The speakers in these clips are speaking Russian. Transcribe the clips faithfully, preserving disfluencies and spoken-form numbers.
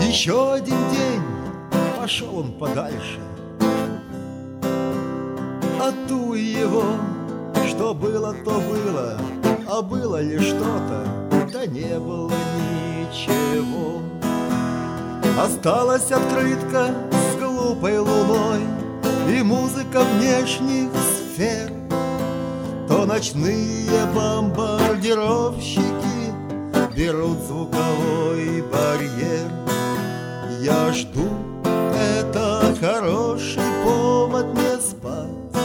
Еще один день, пошел он подальше. А ту его, что было, то было, а было ли что-то, да не было ничего. Осталась открытка с глупой луной и музыка внешних сфер. То ночные бомбардировщики берут звуковой барьер. Я жду, это хороший повод не спать.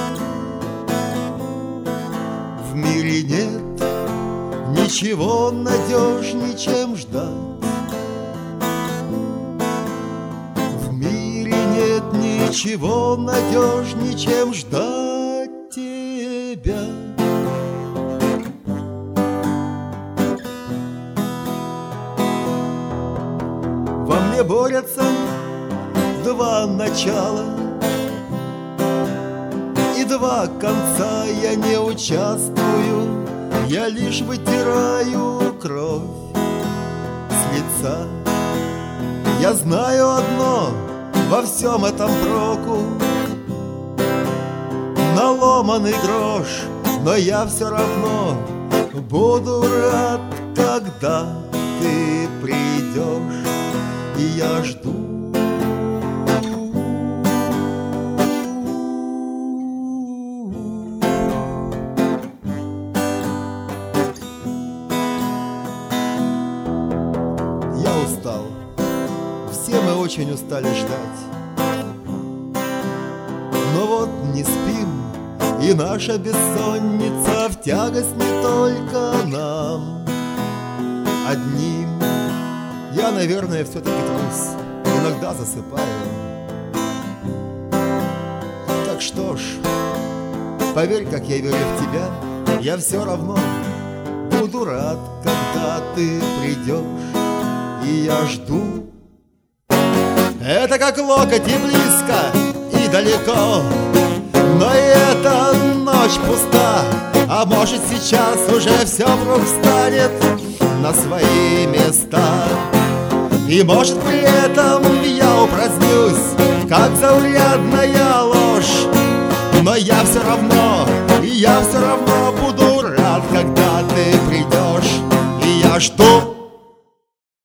В мире нет ничего надежнее, чем ждать. В мире нет ничего надежнее, чем ждать тебя. Во мне борются два начала, и два конца. Я не участвую, я лишь вытираю кровь с лица. Я знаю одно, во всем этом проку наломанный грош, но я все равно буду рад, когда ты придешь. И я жду. Я устал. Все мы очень устали ждать. Но вот не спим, и наша бессонница в тягость не только нам одним. Я, наверное, все-таки трус, иногда засыпаю. Так что ж, поверь, как я верю в тебя, я все равно буду рад, когда ты придешь. И я жду. Это как локоть и близко, и далеко, но и эта ночь пуста. А может, сейчас уже все вдруг встанет на свои места. И может при этом я упразднюсь, как заурядная ложь. Но я все равно, и я все равно буду рад, когда ты придешь. И я жду.